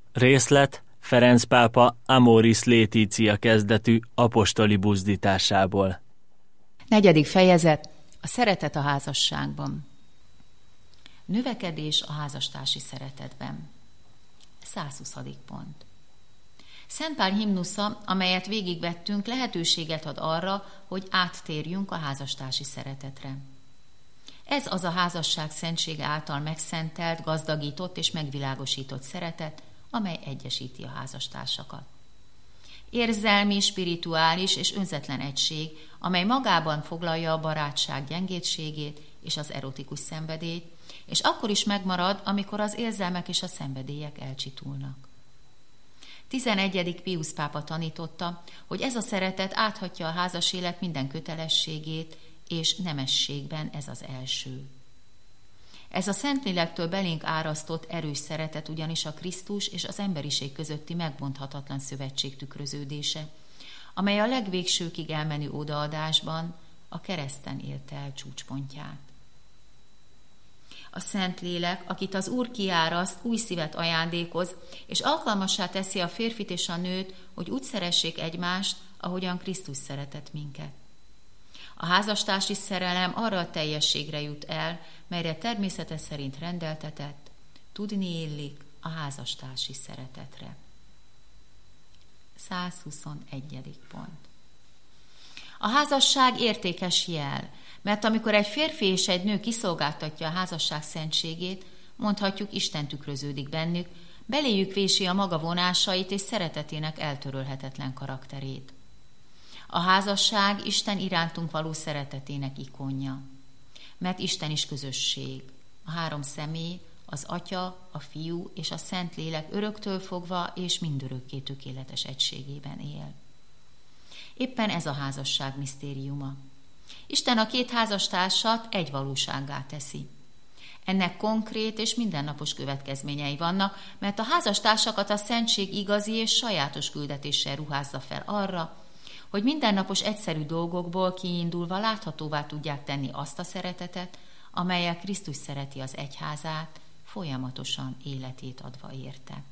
Részlet Ferenc pápa Amoris Laetitia kezdetű apostoli buzdításából. 4. fejezet. A szeretet a házasságban. Növekedés a házastársi szeretetben. 120. pont. Szent Pál himnusza, amelyet végigvettünk, lehetőséget ad arra, hogy áttérjünk a házastársi szeretetre. Ez az a házasság szentsége által megszentelt, gazdagított és megvilágosított szeretet, amely egyesíti a házastársakat. Érzelmi, spirituális és önzetlen egység, amely magában foglalja a barátság gyengétségét és az erotikus szenvedélyt, és akkor is megmarad, amikor az érzelmek és a szenvedélyek elcsitulnak. 11. Piusz pápa tanította, hogy ez a szeretet áthatja a házas élet minden kötelességét, és nemességben ez az első. Ez a Szentlélektől belénk árasztott erős szeretet ugyanis a Krisztus és az emberiség közötti megbonthatatlan szövetség tükröződése, amely a legvégsőkig elmenő odaadásban a kereszten élte el csúcspontját. A Szentlélek, akit az Úr kiáraszt, új szívet ajándékoz, és alkalmassá teszi a férfit és a nőt, hogy úgy szeressék egymást, ahogyan Krisztus szeretett minket. A házastársi szerelem arra a teljességre jut el, melyre természete szerint rendeltetett, tudni illik a házastársi szeretetre. 121. pont. A házasság értékes jel, mert amikor egy férfi és egy nő kiszolgáltatja a házasság szentségét, mondhatjuk, Isten tükröződik bennük, beléjük vési a maga vonásait és szeretetének eltörölhetetlen karakterét. A házasság Isten irántunk való szeretetének ikonja, mert Isten is közösség. A 3 személy, az Atya, a Fiú és a Szentlélek öröktől fogva és mindörökké tökéletes egységében él. Éppen ez a házasság misztériuma. Isten a 2 házastársat egy valósággá teszi. Ennek konkrét és mindennapos következményei vannak, mert a házastársakat a szentség igazi és sajátos küldetéssel ruházza fel arra, hogy mindennapos egyszerű dolgokból kiindulva láthatóvá tudják tenni azt a szeretetet, amellyel Krisztus szereti az egyházát, folyamatosan életét adva érte.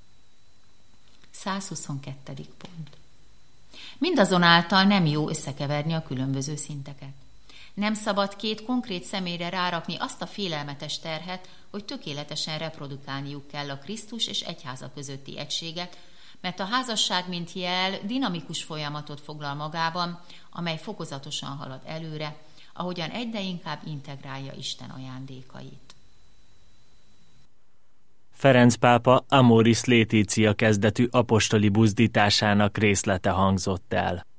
122. pont. Mindazonáltal nem jó összekeverni a különböző szinteket. Nem szabad 2 konkrét személyre rárakni azt a félelmetes terhet, hogy tökéletesen reprodukálniuk kell a Krisztus és egyháza közötti egységet, mert a házasság, mint jel, dinamikus folyamatot foglal magában, amely fokozatosan halad előre, ahogyan egyre inkább integrálja Isten ajándékait. Ferenc pápa Amoris Laetitia kezdetű apostoli buzdításának részlete hangzott el.